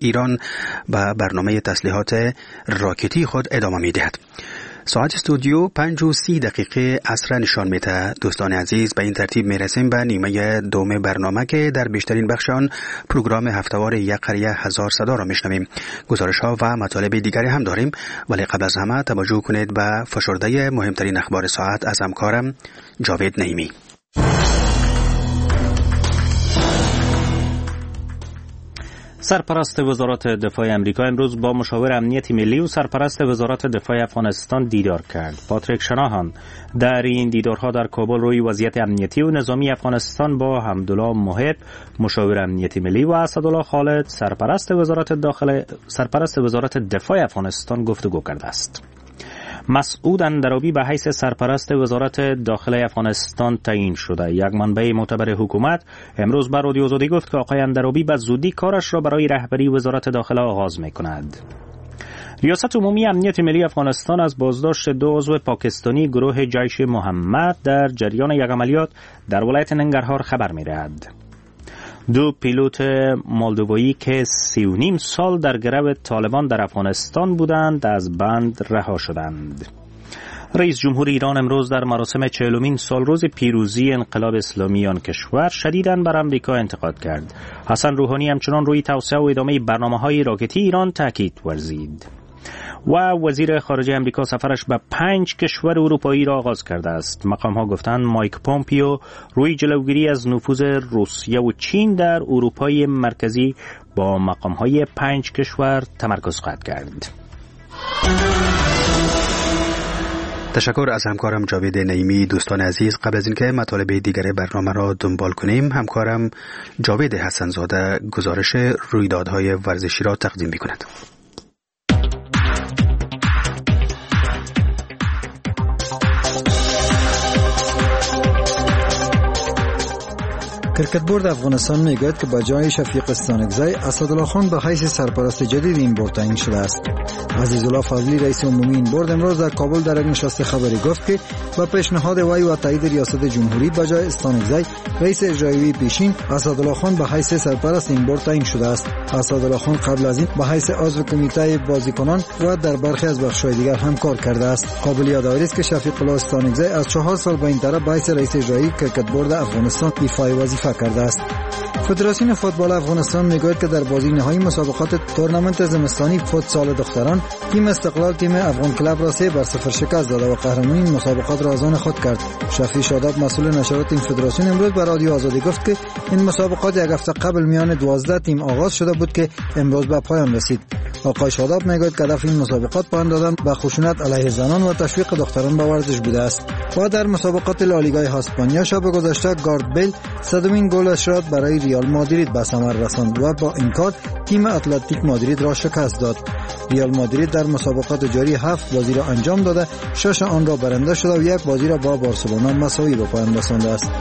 ایران به برنامه تسلیحات راکتی خود ادامه می‌دهد. ساعت استودیو 5:30 عصر نشان میده. دوستان عزیز، به این ترتیب میرسیم به نیمه دوم برنامه که در بیشترین بخش آن پروگرام هفته‌وار یک قریه هزار صدا را میشنویم. گزارش ها و مطالب دیگری هم داریم، ولی قبل از همه توجه کنید به فشرده مهمترین اخبار ساعت از همکارم جاوید نعیمی. سرپرست وزارت دفاع امریکا امروز با مشاور امنیت ملی و سرپرست وزارت دفاع افغانستان دیدار کرد. پاتریک شناهان در این دیدارها در کابل روی وضعیت امنیتی و نظامی افغانستان با حمدالله محب مشاور امنیت ملی و اسدالله خالد سرپرست وزارت دفاع افغانستان گفتگو کرده است. مسعود اندرابی به حیث سرپرست وزارت داخله افغانستان تعیین شده. یک منبع معتبر حکومت امروز به رادیو آزادی گفت که آقای اندرابی به زودی کارش را برای رهبری وزارت داخله آغاز می‌کند. ریاست عمومی امنیت ملی افغانستان از بازداشت 2 عضو پاکستانی گروه جیش محمد در جریان یک عملیات در ولایت ننگرهار خبر می‌دهد. 2 پیلوت مولدوایی که 3.5 سال در گرو طالبان در افغانستان بودند از بند رها شدند. رئیس جمهور ایران امروز در مراسم 40مین سالروز پیروزی انقلاب اسلامی آن کشور شدیداً بر آمریکا انتقاد کرد. حسن روحانی همچنان روی توسعه و ادامه برنامه‌های راکتی ایران تاکید ورزید. و وزیر خارجه امریکا سفرش به 5 کشور اروپایی را آغاز کرده است. مقام‌ها گفتند مایک پومپیو روی جلوگیری از نفوذ روسیه و چین در اروپای مرکزی با مقام‌های 5 کشور تمرکز خواهد کرد. تشکر از همکارم جاوید نعیمی. دوستان عزیز، قبل از اینکه مطالب دیگر برنامه را دنبال کنیم، همکارم جاوید حسن‌زاده گزارش رویدادهای ورزشی را تقدیم می‌کند. کرکت بورد افغانستان میگوید که با جای شفیق استانکزی اسدالله خان به حیث سرپرست جدید این بورد تعیین شده است. عزیزالله فضلی رئیس عمومی این بورد امروز در کابل در یک نشست خبری گفت که با پیشنهاد وی و تایید ریاست جمهوری با جای استانکزی رئیس اجرایی پیشین اسدالله خان به حیث سرپرست این بورد تعیین شده است. اسدالله خان قبل از این به حیث عضو کمیته بازیکنان و در برخی از بخش‌های دیگر هم کار کرده است. قابل یادآوری است که شفیق الله استانکزی از 4 سال به این طرف به حیث رئیس اجرایی کرکت بورد افغانستان ایفای وظیفه کرده است. فدراسیون فوتبال افغانستان میگوید که در بازی نهایی مسابقات تورنمنت زمستانی فوتسال دختران تیم استقلال تیم افغان کلاب را 3-0 شکست داد و قهرمانی این مسابقات را از آن خود کرد. شفیع شاداب مسئول نشرات این فدراسیون امروز به رادیو آزادی گفت که این مسابقات یک هفته قبل میان 12 تیم آغاز شده بود که امروز به پایان رسید. آقای شاداب میگوید که هدف این مسابقات پایان دادن به خشونت علیه زنان و تشویق دختران به ورزش بوده است. و در مسابقات لالیگای اسپانیا شب گذشته گارد بیل 100مین گلش را برای ریال مادرید به ثمر رساند و با این کار تیم اتلتیک مادرید را شکست داد. ریال مادرید در مسابقات جاری 7 بازی را انجام داده، 6 آن را برنده شده و 1 بازی را با بارسلونا مساوی به پایان رسانده است.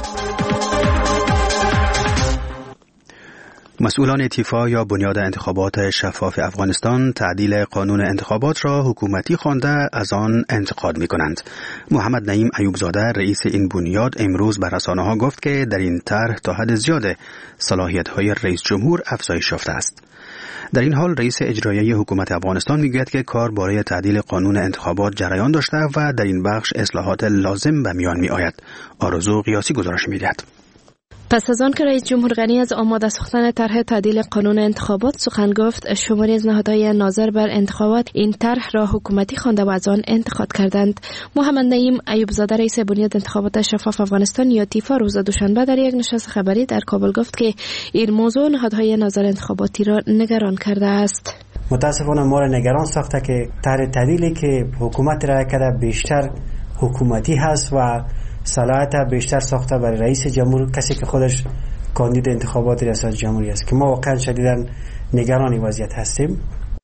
مسئولان تیفا یا بنیاد انتخابات شفاف افغانستان تعدیل قانون انتخابات را حکومتی خوانده از آن انتقاد می‌کنند. محمد نعیم ایوبزاده رئیس این بنیاد امروز به رسانه‌ها گفت که در این طرح تا حد زیاد صلاحیت‌های رئیس جمهور افزایش یافته است. در این حال رئیس اجرایی حکومت افغانستان میگوید که کار برای تعدیل قانون انتخابات جریان داشته و در این بخش اصلاحات لازم به میان می‌آید. آرزو قیاسی گزارش می‌دهد. پس از آن که رئیس جمهور غنی از آماده ساختن طرح تعدیل قانون انتخابات سخن گفت، شماری از نهادهای ناظر بر انتخابات این طرح را حکومتی خوانده و از آن انتقاد کردند. محمد نعیم ایوبزاده رئیس بنیاد انتخابات شفاف افغانستان یا تیفا روز دوشنبه در یک نشست خبری در کابل گفت که این موضوع نهادهای ناظر انتخاباتی را نگران کرده است. متاسفانه ما را نگران ساخته که طرح تعدیلی که حکومت را کرده بیشتر حکومتی هست و صلاحیت بیشتر ساخته برای رئیس جمهور، کسی که خودش کاندید انتخابات ریاست جمهوری است، که ما واقعا شدیداً نگران وضعیت هستیم.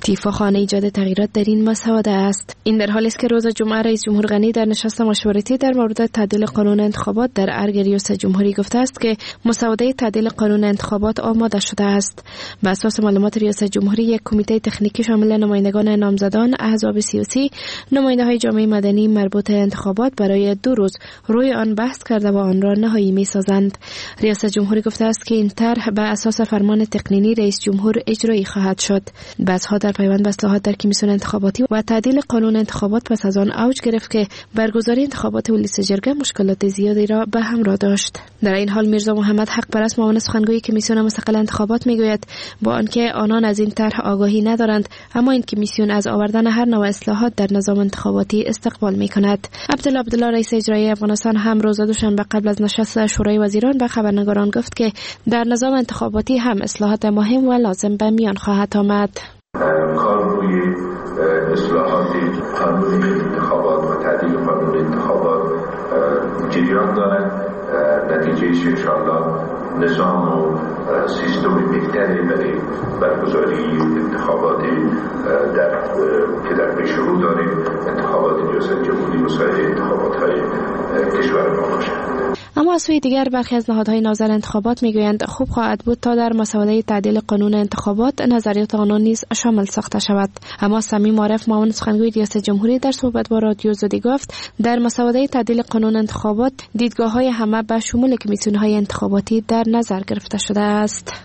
تیفا خانه ایجاد تغییرات در این مسوده است. این در حالی است که روز جمعه رئیس جمهور غنی در نشست مشورتی در مورد تعدیل قانون انتخابات در ارگ ریاست جمهوری گفته است که مسوده تعدیل قانون انتخابات آماده شده است. بر اساس معلومات ریاست جمهوری، یک کمیته تکنیکی شامل نمایندگان نامزدان، احزاب سیاسی، نماینده‌های جامعه مدنی مربوط انتخابات برای 2 روز روی آن بحث کرده و آن را نهایی می‌سازند. ریاست جمهوری گفته است که این طرح بر اساس فرمان تقنینی رئیس جمهور اجرایی خواهد شد. بحث‌ها در پیوند به اصلاحات در کمیسیون انتخاباتی و تعدیل قانون انتخابات پس از آن اوج گرفت که برگزاری انتخابات ولایت جرگه مشکلات زیادی را به همراه داشت. در این حال میرزا محمد حق پرست، معاون سخنگوی کمیسیون مستقل انتخابات، میگوید با آنکه آنان از این طرح آگاهی ندارند، اما این کمیسیون از آوردن هر نوع اصلاحات در نظام انتخاباتی استقبال می‌کند. عبدالله رئیس اجرایی افغانستان هم روز دوشنبه قبل از نشست شورای وزیران به خبرنگاران گفت که در نظام انتخاباتی هم اصلاحات مهم و لازم به میان خواهد آمد. کار روی اصلاحات قانون انتخابات و تعدیل قانون انتخابات جریان دارد. نتیجهش انشاءالله نظام و سیستم بهتری برای برگزاری انتخابات که در پیش رو داریم، انتخابات ریاست جمهوری و سایر انتخابات‌های کشور ما باشد. اما از سوی دیگر برخی از نهادهای ناظر انتخابات میگویند خوب خواهد بود تا در مسوده تعدیل قانون انتخابات نظریات آنان نیز شامل ساخته شود. اما صمیم عارف، معاون سخنگوی ریاست جمهوری، در صحبت با رادیو زدی گفت در مسوده تعدیل قانون انتخابات دیدگاه‌های همه به شمول کمیسیون‌های انتخاباتی در نظر گرفته شده است.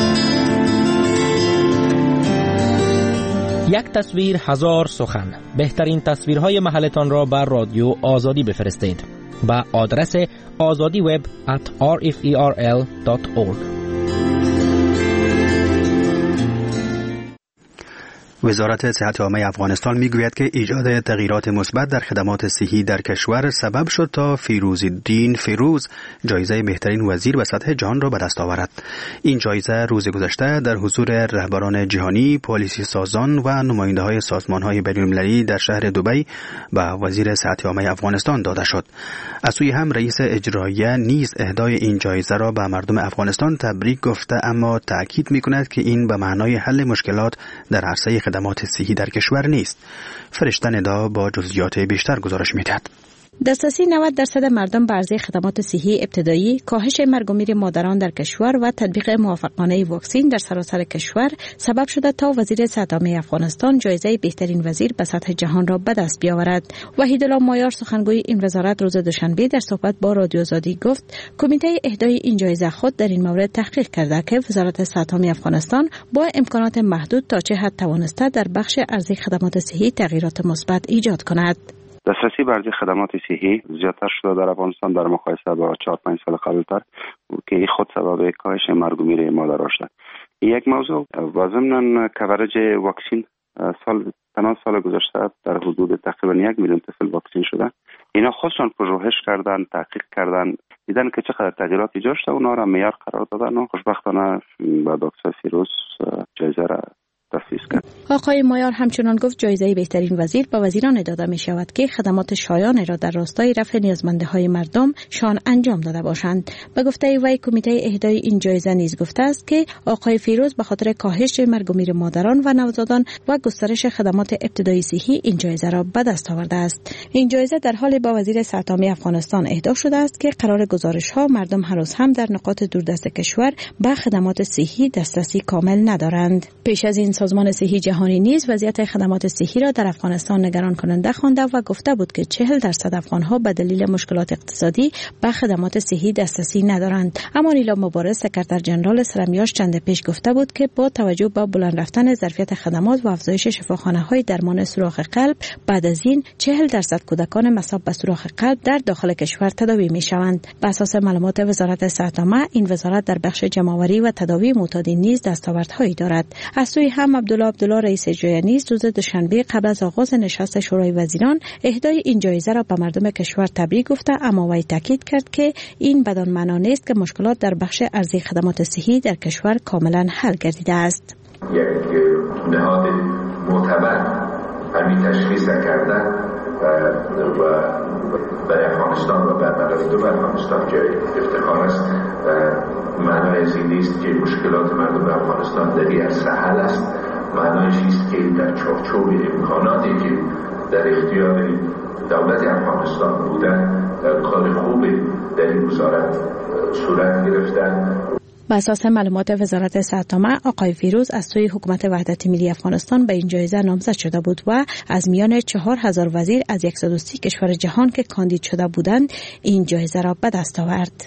یک تصویر هزار سخن. بهترین تصویرهای محلتان را بر رادیو آزادی بفرستید با آدرس azadiweb@rferl.org. وزارت صحت عامه افغانستان میگوید که ایجاد تغییرات مثبت در خدمات صحی در کشور سبب شد تا فیروزالدین فیروز جایزه بهترین وزیر به سطح جهان را به دست آورد. این جایزه روز گذشته در حضور رهبران جهانی، پالیسی سازان و نماینده‌های سازمان‌های بین‌المللی در شهر دبی به وزیر صحت عامه افغانستان داده شد. از سوی هم رئیس اجرایی نیز اهدای این جایزه را به مردم افغانستان تبریک گفته، اما تأکید می‌کند که این به معنای حل مشکلات در عرصه خدمات صحی در کشور نیست. فرشته ندا با جزئیات بیشتر گزارش می‌دهد. دسترسی 90% مردم به عرضه خدمات صحی ابتدایی، کاهش مرگ و میر مادران در کشور و تطبیق موافقانه واکسن در سراسر کشور سبب شده تا وزیر صحت عامه افغانستان جایزه بهترین وزیر به سطح جهان را به دست بیاورد. وحیدالله مایار، سخنگوی این وزارت، روز دوشنبه در صحبت با رادیو آزادی گفت کمیته اهدای این جایزه خود در این مورد تحقیق کرده که وزارت صحت عامه افغانستان با امکانات محدود تا چه حد توانسته در بخش عرضه خدمات صحی تغییرات مثبت ایجاد کند. دسترسی به عرضه خدمات صحی زیادتر شده در افغانستان در مقایسه با 4-5 سال قبلتر که این خود سبب کاهش مرگ و میر مادران شده. یک موضوع و ضمن کوریج واکسن سال گذشته در حدود تقریبا 1 میلیون طفل واکسن شده. اینا خودشان پژوهش کردن، تحقیق کردن، دیدن که چقدر تغییرات ایجاد شده، اونا را معیار قرار دادن و خوشبختانه با دکتر فیروز جایزه را تفویض کرد. آقای مایار همچنان گفت جایزه بهترین وزیر به وزیران داده می شود که خدمات شایان را در راستای رفع نیازمندی‌های مردم شان انجام داده باشند. به گفته وی کمیته اهدای این جایزه نیز گفته است که آقای فیروز به خاطر کاهش مرگ و میر مادران و نوزادان و گسترش خدمات ابتدایی صحی این جایزه را به دست آورده است. این جایزه در حال با وزیر صحت عامه افغانستان اهدا شده است که قرار گزارش‌ها مردم هنوز هم در نقاط دوردست کشور به خدمات صحی دسترسی کامل ندارند. پیش از این سازمان صحی جهانی نیز وضعیت خدمات صحی را در افغانستان نگران کننده خوانده و گفته بود که 40% افغان‌ها به دلیل مشکلات اقتصادی به خدمات صحی دسترسی ندارند. اما نیلا مبارز، سکرتر ژنرال سرمیاش، چند پیش گفته بود که با توجه به بلند رفتن ظرفیت خدمات و افزایش شفاخانه‌های درمان سوراخ قلب، بعد از این 40% کودکان مصاب به سوراخ قلب در داخل کشور تداوی می‌شوند. بر اساس معلومات وزارت صحت عامه، این وزارت در بخش جمع‌آوری و تداوی معتادین نیز دستاوردهایی دارد. از سوی هم عبدالله رئیس اجرایی نیز روز دوشنبه قبل از آغاز نشست شورای وزیران اهدای این جایزه را به مردم کشور تبریک گفته، اما وی تاکید کرد که این بدان معنا نیست که مشکلات در بخش عرضه خدمات صحی در کشور کاملا حل گردیده است. یک نهاد معتبر همین تشخیص کردن و برای افغانستان و برای مردم افغانستان که افتخار است، معنای از این نیست که مشکلات مردم افغانستان در این عرصه حل است معنایش است که در چارچوب امکاناتی که در اختیار دولت افغانستان بودن کار خوبی در این وزارت صورت گرفتن. بر اساس معلومات وزارت صحت آقای فیروز از سوی حکومت وحدت ملی افغانستان به این جایزه نامزد شده بود و از میان 4000 وزیر از 130 کشور جهان که کاندید شده بودند این جایزه را به دست آورد.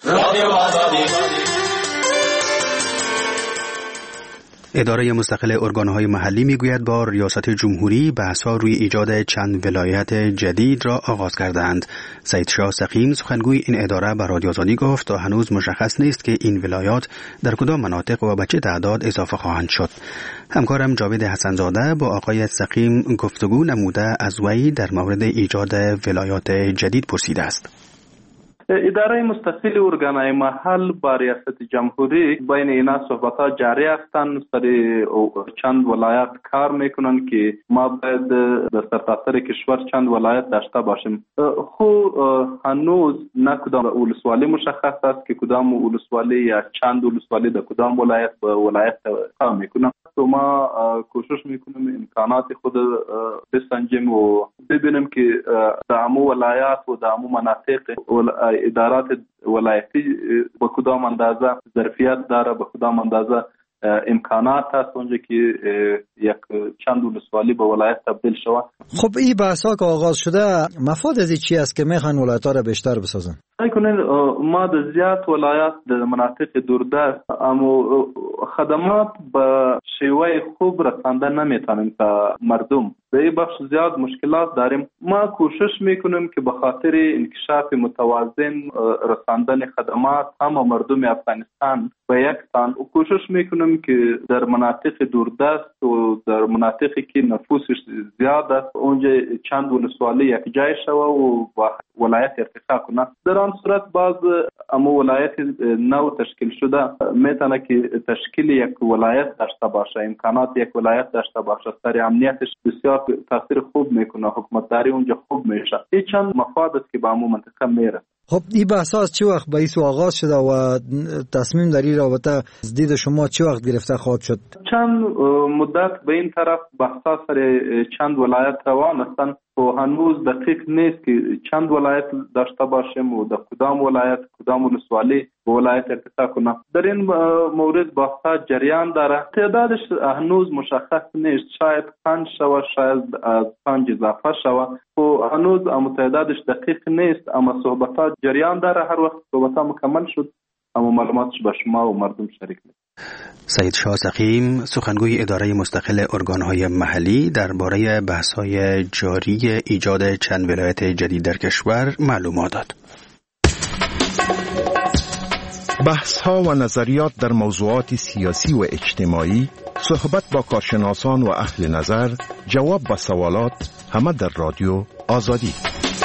اداره مستقل ارگانهای محلی میگوید با ریاست جمهوری بحث‌ها روی ایجاد چند ولایت جدید را آغاز کردند. سید شاه سقیم سخنگوی این اداره به رادیو آزادی گفت تا هنوز مشخص نیست که این ولایات در کدام مناطق و به چه تعداد اضافه خواهند شد. همکارم جاوید حسنزاده با آقای سقیم گفتگو نموده از وی در مورد ایجاد ولایات جدید پرسیده است. اداره مستقل ارگانهای محل با ریاست جمهوری بین اینا صحبت‌ها جاری هستند. سر چند ولایت کار میکنن که ما باید در سرتاسر کشور چند ولایت داشته باشیم. هنوز نه کدام ولسوالی مشخص است که کدام ولسوالی یا چند ولسوالی در کدام ولایت به ولایت کار میکنن. ما کوشش میکنیم امکانات خود بسنجیم و ببینیم که در امو ولایات و در امو مناطق ادارات ولایتی به کدام اندازه ظرفیت داره، به کدام اندازه امکانات هست اونجا که یک چند ولسوالی به ولایت تبدیل شود. خب این بحث‌ها که آغاز شده مفاد از چی است که میخوان ولایت‌ها را بیشتر بسازن؟ ما در زیاد ولایات در مناطق دوردست اما خدمات به شیوه خوب رسانده نمیتونیم تا مردم. در این بخش زیاد مشکلات داریم. ما کوشش میکنیم که به خاطر انکشاف متوازن رساندن خدمات همه مردم افغانستان به یک تن کوشش میکنیم که در مناطق دوردست و در مناطقی که نفوسش زیاد است اونجا چند ولسوالی یک جای شود و ولایت ارتقا کنه. در آن صورت باز اما ولایت نو تشکیل شده میتونه که تشکیل یک ولایت داشته باشه، امکانات یک ولایت داشته باشه، سر امنیتش بسیار تاثیر خوب میکنه، حکومتداری اونجا خوب میشه. این چند مفاد است که به امو منطقه میره. خب این بحث از چه وقت به آغاز شده و تصمیم در این رابطه از دید شما چه وقت گرفته خواهد شد؟ چند مدت به این طرف بحثا سر چند ولایت روان هستند و هنوز دقیق نیست که چند ولایت داشته باشیم و در کدام ولایت کدام ولسوالی به ولایت ارتقا کنه. در این مورد بحثا جریان داره. تعدادش هنوز مشخص نیست، شاید 5 شوه، شاید از 5 اضافه شوه و هنوز اما تعدادش دقیق نیست، اما صحبتات جریان داره. هر وقت صحبتات مکمل شد اما معلوماتش به شما و مردم شریک می‌کنم. سید شاه سقیم سخنگوی اداره مستقل ارگانهای محلی درباره بحث‌های جاری ایجاد چند ولایت جدید در کشور معلومات داد. بحث‌ها و نظریات در موضوعات سیاسی و اجتماعی، صحبت با کارشناسان و اهل نظر، جواب به سوالات، همه در رادیو آزادی.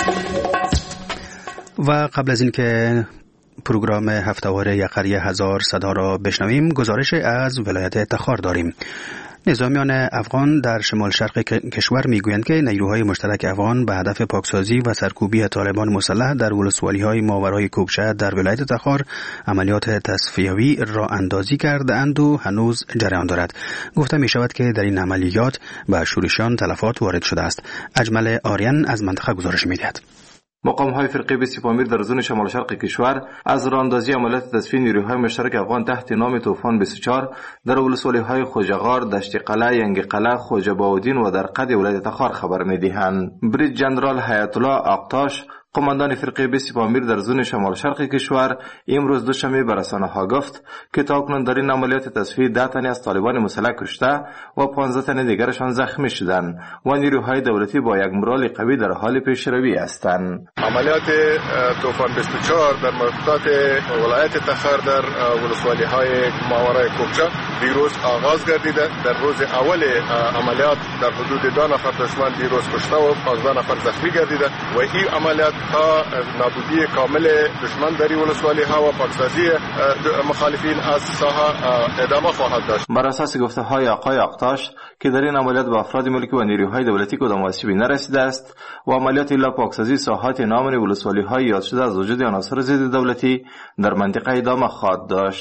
و قبل از اینکه پروگرام هفته‌واره یقری هزار صدا را بشنویم، گزارش از ولایت تخار داریم. نظامیان افغان در شمال شرق کشور میگویند که نیروهای مشترک افغان به هدف پاکسازی و سرکوبی طالبان مسلح در ولسوالی‌های ماورای کوکچه در ولایت تخار عملیات تصفیوی راه اندازی کرده‌اند و هنوز جریان دارد. گفته می شود که در این عملیات به شورشیان تلفات وارد شده است. اجمل آریان از منطقه گزارش می‌دهد. مقام‌های فرقه 20 پامیر در زون شمال شرق کشور از راه‌اندازی عملیات تصفیه نیروهای مشترک افغان تحت نام طوفان 24 در ولسوالی‌های خوجغار، دشت قلعه، ینگ قلعه، خوجه باودین و در قد ولایت تخار خبر می‌دهند. بریج جنرال حیات الله آقتاش، قماندان فرقه 20 پامیر در زون شمال شرق کشور، امروز دوشنبه به رسانه‌ها گفت که تاکنون در این عملیات تصفیه 10 تن از طالبان مسلح کشته و 15 تن دیگرشان زخمی شدند و نیروهای دولتی با یک مورال قوی در حال پیشروی هستند. عملیات طوفان 24 در منطقه ولایت تخار در ولسوالی‌های ماورای کوکچه دیروز آغاز گردیده. در روز اول عملیات در حدود 2 نفر دشمن دیروز کشته و 15 نفر زخمی گردیده و این عملیات تا نابودی کامل دشمن در ولسوالی‌ها و پاکسازی مخالفین از ساحه ادامه خواهد داشت. بر اساس گفته‌های آقای آقتاش که در این عملیات به افراد ملکی و نیروهای دولتی کدام آسیبی نرسیده است و عملیات الا پاکسازی ساحات نامن ولسوالی‌های یاد شده از وجود عناصر ضد دولتی در منطقه ادامه خواهد داشت.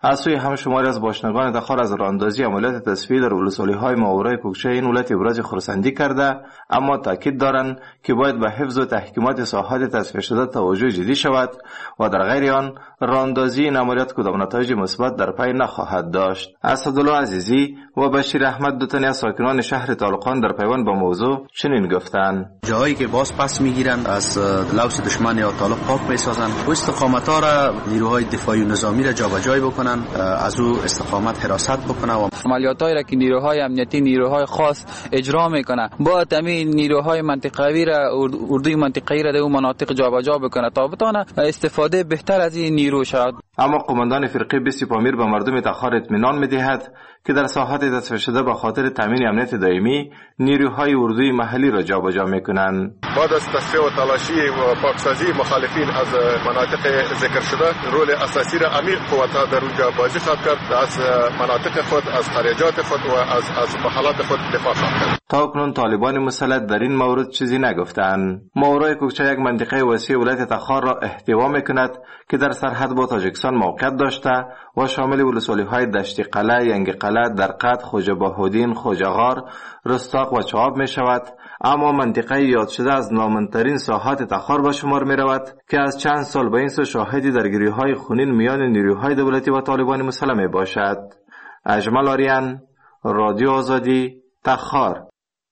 از سوی هم شماری از باشندگان تخار از راهاندازی عملیات تصفیه در ولسوالی‌های ماورای کوکچه این ولایت ابراز خرسندی کرده، اما تاکید دارند که باید به حفظ و تحکیمات ساحات تصفیه شده توجه جدی شود و در غیر آن راهاندازی این عملیات کدام نتایج مثبت در پی نخواهد داشت. اسدالله عزیزی و بشیر احمد دو تن از ساکنان شهر طالقان در پیوند با موضوع چنین گفتند: جایی که باز پس میگیرند از لوث دشمن یا طالق پاک میسازند و استقامت‌ها را نیروهای دفاعی و نظامی را جابجایی بکنند، از او استقامت حراست بکنند و عملیاتایی را که نیروهای امنیتی نیروهای خاص اجرا میکنه با تامین نیروهای منطقوی را اردوی منطقه‌ای را در اون مناطق جابجا بکنه تا بتونه استفاده بهتر از این نیرو شود. اما قماندان فرقه 20 پامیر به مردم تخار اطمینان می‌دهد که در ساحات تصفیه شده به خاطر تامین امنیت دائمی نیروهای اردوی محلی را جابجا میکنند. بعد از تصفیه و تلاشی و پاکسازی مخالفین از مناطق ذکر شده، رول اساسی را امیر قوت‌ها در اونجا بازی خواهد کرد، از مناطق خود، از خارجات خود و از محلات خود دفاع خواهد کرد. تا کنون طالبان مسلط در این مورد چیزی نگفتند. ماورای کوکچه یک منطقه وسیع ولایت تخار را احتوا میکند که در سرحد با تاجیکستان موقعیت داشته و شامل ولسوالی‌های دشت قلعه، ینگ قلعه، درقد، خوجه بهودین، خوجه غار، رستاق و چواب می شود. اما منطقه یاد شده از نامن‌ترین ساحات تخار به شمار می رود که از چند سال به این سو شاهدی درگیری‌های خونین میان نیروهای دولتی و طالبان مسلح می باشد. اجمل آریان، رادیو آزادی، تخار.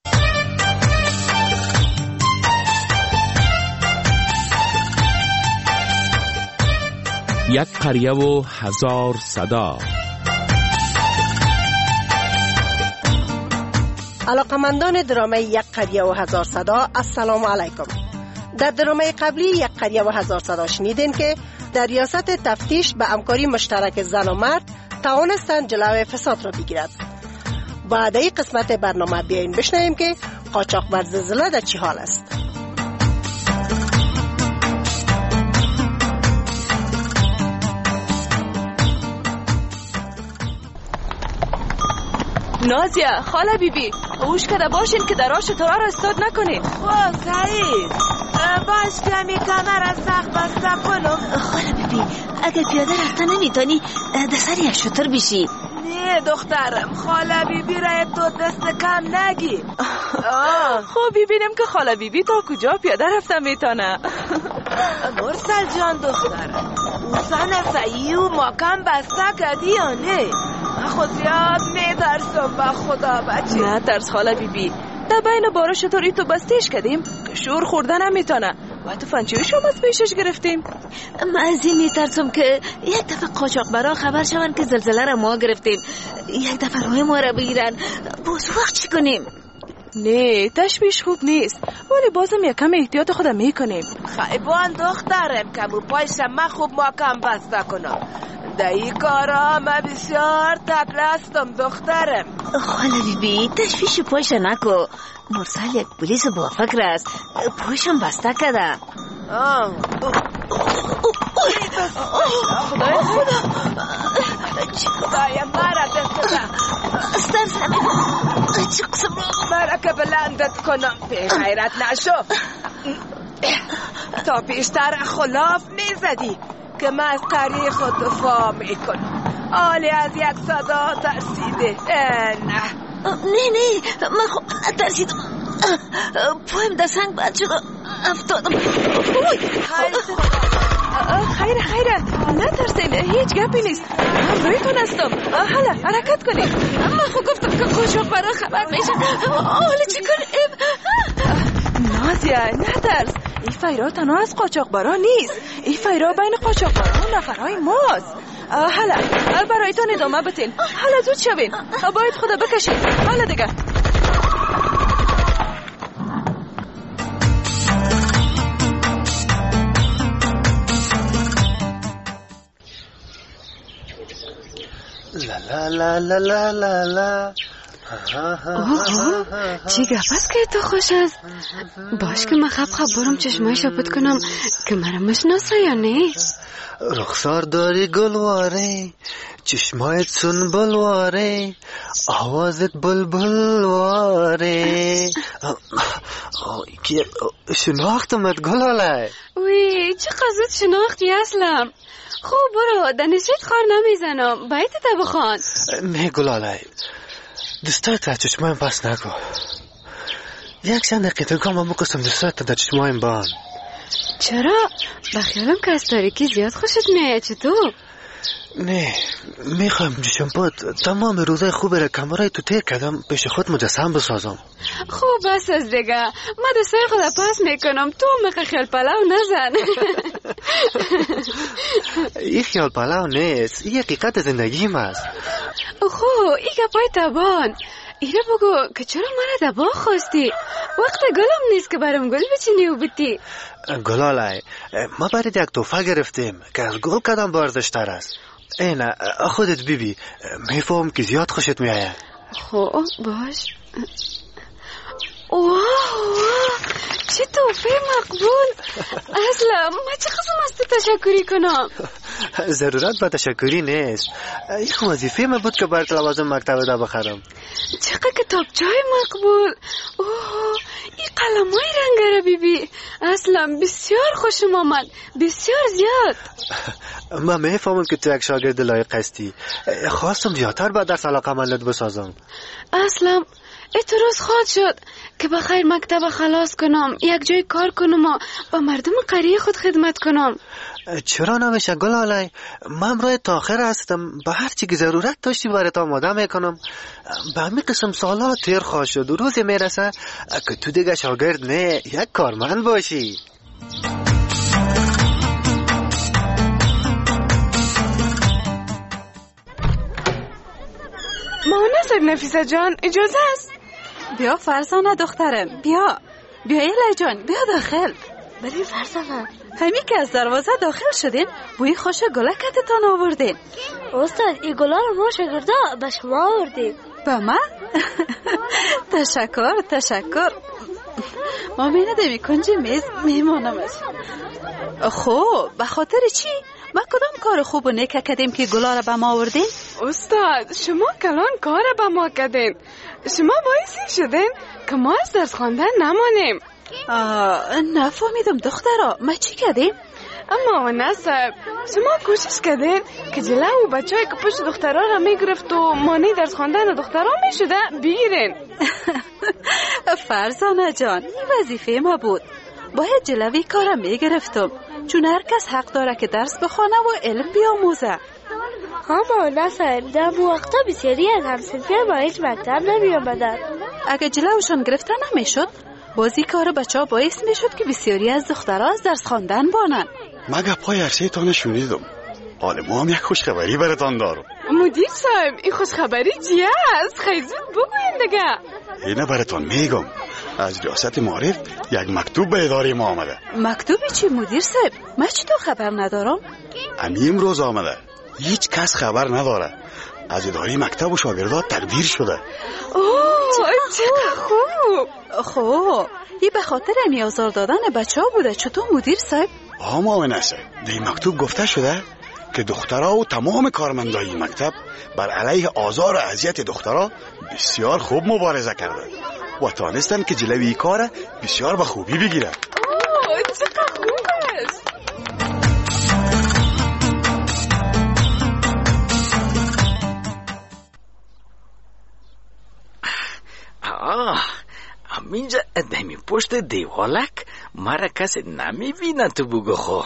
یک قریه و هزار صدا. علاقمندان درامه یک قریه و هزار صدا، السلام علیکم. در درامه قبلی یک قریه و هزار صدا شنیدین که در ریاست تفتیش به همکاری مشترک زن و مرد توانستند جلوی فساد را بگیرد. بعد این قسمت برنامه بیاین بشنویم که قاچاقبر زلزله در چی حال است. نازیا، خاله بیبی، اوش کده باشین که دراش تورا را استاد نکنید. خب سعید، باش که همی کمر از سخت بسته کنم. خاله بیبی، اگر پیاده رفته نمیتونی دسری از شطور بشی. نه دخترم، خاله بیبی را تو دست کم نگی. خب ببینیم که خاله بیبی تا کجا پیاده رفته میتونه. مرسل جان دخترم، او سنفعی و ماکم بسته کردی یا نه؟ خود زیاد میترسم به خدا بچه. نه ترس خاله بیبی، در بین بارا شطوری تو بستیش کردیم که شور خورده نمیتونه و تو فنچویش هم از پیشش گرفتیم. من از این میترسم که یک دفعه قاچاقبرا خبر شون که زلزله را ما گرفتیم، یک دفعه روی ما را بگیرن، باز وقت چی کنیم؟ نه تشویش خوب نیست، ولی بازم یکم احتیاط خودم میکنیم. خیبان دخترم که مو پایش من خوب ماکم بسته کنم. در این کارا من بسیار تپلستم دخترم. خاله بیبی تشویش پایش نکو، مرسل یک پولیس با فکر است، پایشم بسته کده. خدای مرا دست ده استرس نمیدون چه قسم مرا که بلندت کنم به غیرت نشو. تا پیشتر خلاف میزدی که من از قریه خود دفاع میکنم، حالی از یک صدا ترسیده. نه من خب ترسیدم، پایم در سنگ بد شد افتادم. خیره نترسین، هیچ گپی نیست، من رویتون هستم. حالا حرکت کنید. من خب گفتم که قاچاقبرا خبر میشه، حالا چی کنیم؟ نازیا نترس، این فیرا تنها از قاچاقبرا نیست، این فیرا بین قاچاقبرا و نفرهای ماست. حالا برایتان ادامه بتین، حالا زود شوین، باید خدا بکشید. حالا دیگه لا لا لا لا لا لا اوه چی گپ است که تو خوش است؟ باش که من خب برم چشمای شپت کنم که مرا مشناسه یا نه؟ رخسار داری گلواره، چشمایت سن بلواره، آوازت بلبلواره. شناختمت گلاله. وی چه قصد شناختی اصلا؟ خوب برو دنشت خار نمیزنم بیتت بخوان. نه گلاله دستایت در چشمایم بس نگو. یک چند دقیقه گام مقصم دستایت در چشمایم بان. چرا؟ بخیالم که از تاریکی زیاد خوشت میاد چطور؟ نه میخوام جشنباد تمام روزای خوب را کمرای تو تیر کردم پیش خود مجسم بسازم. خوب بس از دیگه من دستای خود پاس میکنم تو مقه خیال پلاو نزن. این خیال پلاو نیست این حقیقت زندگیم است. خوب این گپای تبان ایره بگو که چرا مرا دبا خواستی؟ وقت گلم نیست که برام گل بچینی و بتی. گلالای ما برای یک توفه گرفتیم که از گل کدام بارزشتر است. اینه خودت بیبی میفهم که زیاد خوشت میآید. خب باش. واه چه توفه مقبول. اصلا من چه خواستم از تو تشکری کنم؟ ضرورت به تشکری نیست. یک وظیفه من بود که برات لوازم مکتب دا بخرم. چقدر کتابچه‌های مقبول. اوه این قلم‌های رنگاره بیبی اصلا بسیار خوشم آمد بسیار زیاد. من میفهمم که تو یک شاگرد لایق هستی. خواستم زیادتر به درس علاقه‌مندت بسازم. اصلا اتروز خواد شد که بخیر مکتب خلاص کنم یک جای کار کنم و با مردم قریه خود خدمت کنم. چرا نمیشه گلاله؟ من برای تاخیر هستم به هر چی که ضرورت داشتی برات آماده میکنم. به همین قسم سالا تیر خواه شد و روزی میرسه که تو دیگه شاگرد نه یک کارمند باشی. مهندس نفیسه جان اجازه است؟ بیا فرزانه دخترم بیا ایلا جان بیا داخل. بلی فرزانه همین که از دروازه داخل شدین بوی خوش گلکتتان آوردین. استاد این گلا رو ما شاگردا به شما آوردیم. به من؟ تشکر ما میندمی کنج میز میمانمش. خب به خاطر چی؟ ما کدام کار خوب و نیک کردیم که گلا را به ما آوردین؟ استاد شما کلان کار به ما کردین. شما باعثی شدین که ما از درس خواندن نمانیم. نفهمیدم دخترا ما چی کردیم؟ اما نصب شما کوشش کردین که جلو بچه‌ای که پشت دخترها را میگرفت و مانع درس خواندن دخترها میشده بگیرین. فرزانه جان این وظیفه ما بود. باید جلوی کارا میگرفتم چون هر کس حق داره که درس بخونه و علم بیاموزه. اما نصب در وقتا بسیاری از همسنفیان با هیچ مکتب نمی آمدن. اگه جلوشان گرفته نمیشد بازی کار بچه ها باعث میشد که بسیاری از دخترها از درس خواندن بانن. مگه پای عرصه تانه شنیدم. حال ما هم یک خوشخبری براتان دارم. مدیر صاحب این خوشخبری چیه است؟ خیلی زود بگوین دیگه. اینه براتان میگم از ریاست معارف یک مکتوب به اداره ما آمده. مکتوبی چی مدیر صاحب؟ من چطور خبر ندارم؟ امروز آمده. هیچ کس خبر نداره. از اداره مکتب و شاگردات تقدیر شده. اوه چقدر خوب. خب این به خاطر آزار دادن بچه ها بوده. چطور مدیر صاحب؟ معاونسه در مکتوب گفته شده که دخترها و تمام کارمندای مکتب بر علیه آزار و اذیت دخترها بسیار خوب مبارزه کردن و توانستن که جلوی کار بسیار به خوبی بگیرن. اوه چقدر خوب است. همینجا دمی پشت دیوالک مرا کسی نمیبینه تو بگو خو.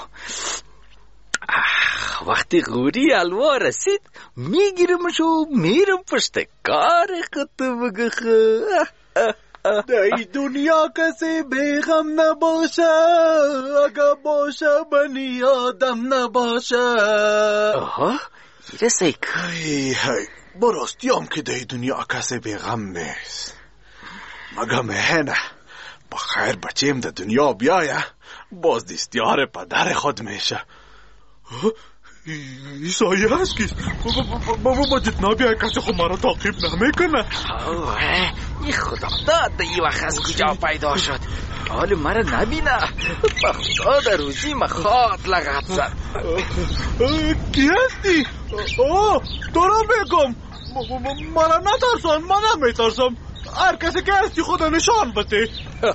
وقتی غوری الوا رسید میگیرمش و میرم پشت کار خود تو بگو خو. در دنیا کسی بیغم نباشه اگه باشه بنی آدم نباشه. آها رسی های براستی هم که در دنیا کسی بیغم نیست مگه مهنه بخیر بچیم در دنیا بیایه باز دستیار پدر خود میشه. سایه هست کیست؟ بابا با جتنا بیای کسی خود مرا تعقیب نمیکنه. این خدا داد ای وقت از کجا پیدا شد؟ حال مرا نبینه. با خدا در روزی مخاط لغت زد. کی هستی؟ تو را بگم. مرا نترسان، من نمیترسم. هر کسی که هستی خدا نشان بده.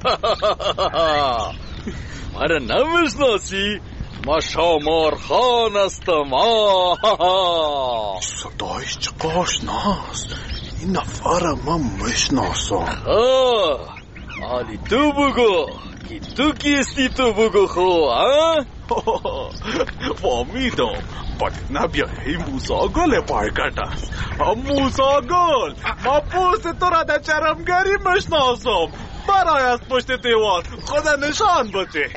مرا نمیشناسی؟ ما شامار خان هستم. صدایش چه آشناست. این نفر من میشناسم. حالی تو بگو که تو کیستی، تو بگو خو. فهمیدم. باید نبیای این موسا گل پایکت است. موسا گل، ما پوست تو را در چرمگری میشناسم. برای از پشت دیوار خدا نشان بده.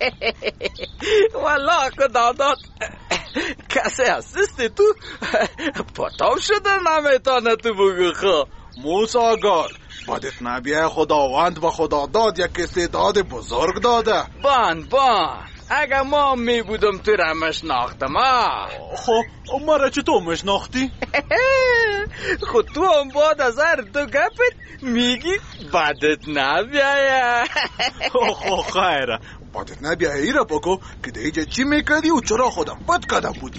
والا خدا داد کسی هستی تو پتاب شده نمیتانه تو بگو خو. موسا گل، بدت نبیه خداوند و خدا داد یک استعداد بزرگ داده. بان اگه ما می بودم تو را مشناختم. خب مرا چطور مشناختی؟ خود تو هم بعد از هر دو گپت میگی بدت نبیه. خب خیره، بدت نبیه ای را بگو که دیگه چی میکردی و چرا خودم بد کده بودی.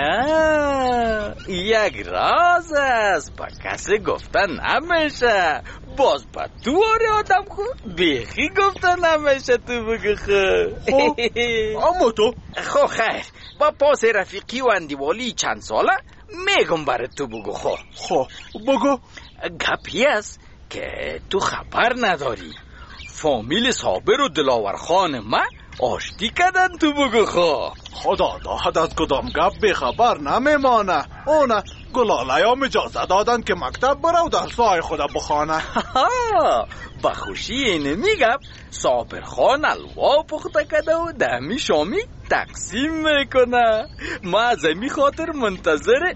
یک راز است با کسی گفتن نمیشه. باز با تو آدم خود بیخی گفتن نمیشه. تو بگو خب اما تو خب خیر، با پاس رفیقی و اندیوالی چند ساله میگم برای تو بگو خب بگو. گپی است که تو خبر نداری. فامیل صابر و دلاور خان ما آشتی کردن. تو بگو خدا داد از کدام گپ بخبر نمیمانه. اونه گلاله‌ام اجازه دادن که مکتب بره و درسای خدا بخوانه. با خوشی اینه میگم صابر خان الوا پخته کده و دمی شامی تقسیم میکنه. ما از این خاطر منتظر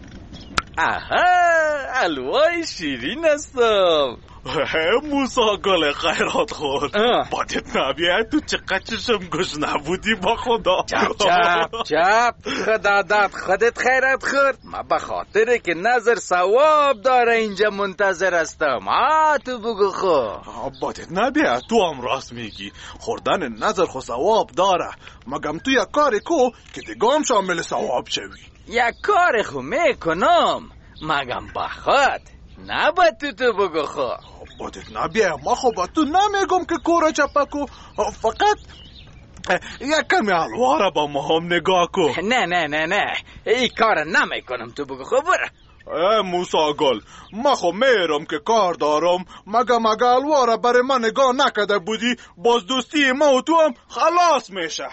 الوای شیرین هستم. موسا گل خیرات خور، بدت نبیه تو چقدر چشم گوش نبودی با خدا. چپ خدا داد خودت خیرات خورد. ما به خاطر که نظر ثواب داره اینجا منتظر هستم. تو بگو بدت نبیه تو هم راست میگی. خوردن نظر خو ثواب داره. مگم تو یک کاری کو که دیگام شامل ثواب شوی. یک کار خو میکنم مگم بخواد نباید تو بگو بدت نبیه. ما خب تو نمیگم که کورا چپکو، فقط یک کمی الواره با ما هم نگاه کو. نه این کار نمیکنم. تو بگو برو. موسا گل، ما خب میرم که کار دارم. مگم الواره برای من نگاه نکده بودی باز دوستی ما و تو هم خلاص میشه.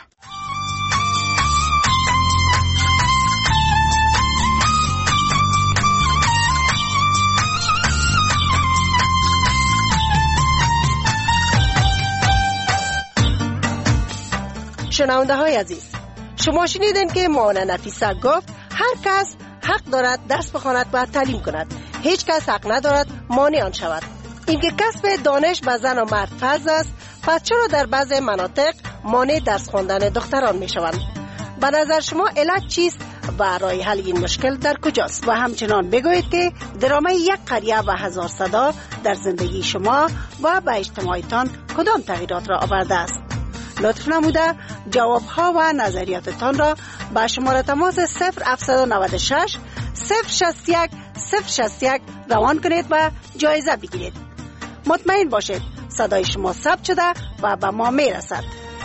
شنونده های عزیز، شما شنیدین که مانا نفیسه گفت هر کس حق دارد درس بخواند و تعلیم کند. هیچ کس حق ندارد مانع آن شود. اینکه کسب دانش به زن و مرد فرض است، پس چرا در بعض مناطق مانع درس خواندن دختران می شوند؟ به نظر شما علت چیست و راه حل این مشکل در کجاست؟ و همچنان بگویید که درامه یک قریه و هزار صدا در زندگی شما و به اجتماعتان کدام تغییرات را آورده است؟ لطف نموده جوابها و نظریاتتان را به شماره تماس 0796 061 061 روان کنید و جایزه بگیرید. مطمئن باشید صدای شما ثبت شده و به ما میرسد.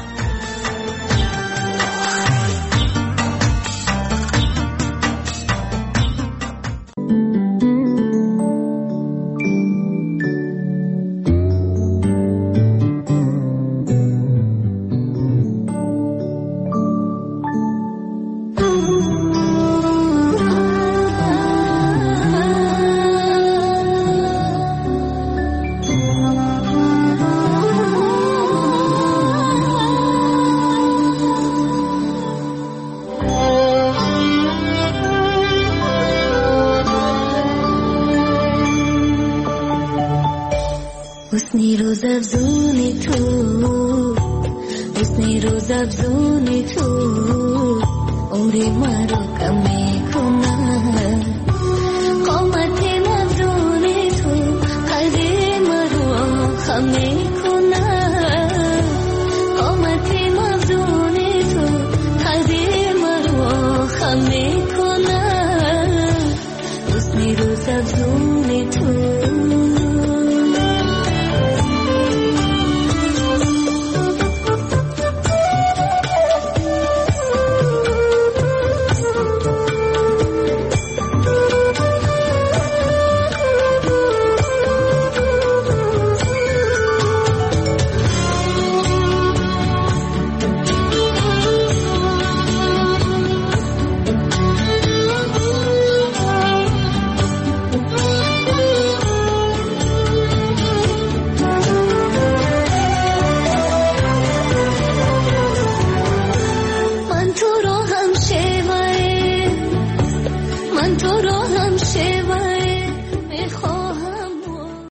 حسنی روز افزونی تو، حسنی روز افزونی تو، عمری مرا کمی کند قامت ندونه تو قدر مرا خمی